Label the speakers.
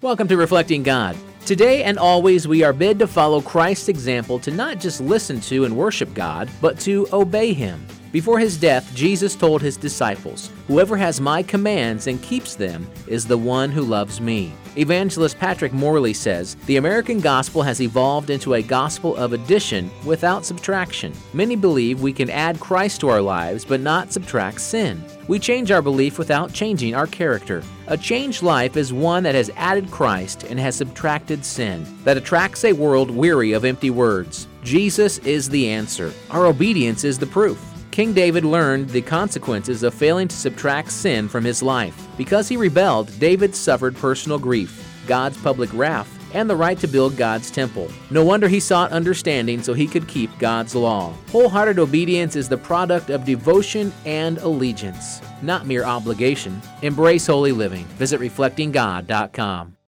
Speaker 1: Welcome to Reflecting God. Today and always we are bid to follow Christ's example to not just listen to and worship God, but to obey Him. Before His death, Jesus told His disciples, "Whoever has my commands and keeps them is the one who loves me." Evangelist Patrick Morley says, "The American gospel has evolved into a gospel of addition without subtraction. Many believe we can add Christ to our lives but not subtract sin. We change our belief without changing our character. A changed life is one that has added Christ and has subtracted sin, that attracts a world weary of empty words. Jesus is the answer. Our obedience is the proof." King David learned the consequences of failing to subtract sin from his life. Because he rebelled, David suffered personal grief, God's public wrath, and the right to build God's temple. No wonder he sought understanding so he could keep God's law. Wholehearted obedience is the product of devotion and allegiance, not mere obligation. Embrace holy living. Visit reflectinggod.com.